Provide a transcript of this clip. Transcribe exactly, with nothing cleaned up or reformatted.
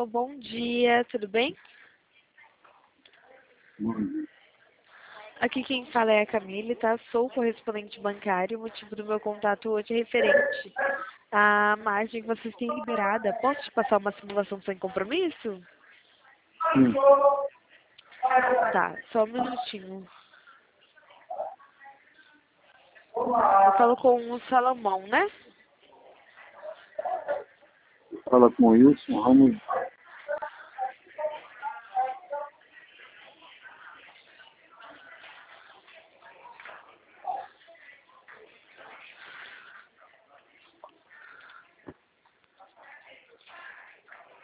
Alô, bom dia, tudo bem? Hum. Aqui quem fala é a Camille, tá? Sou correspondente bancário. O motivo do meu contato hoje é referente à margem que vocês têm liberada. Posso te passar uma simulação sem compromisso? Hum. Tá, só um minutinho. Eu falo com o Salomão, né? Fala com o Wilson Ramos.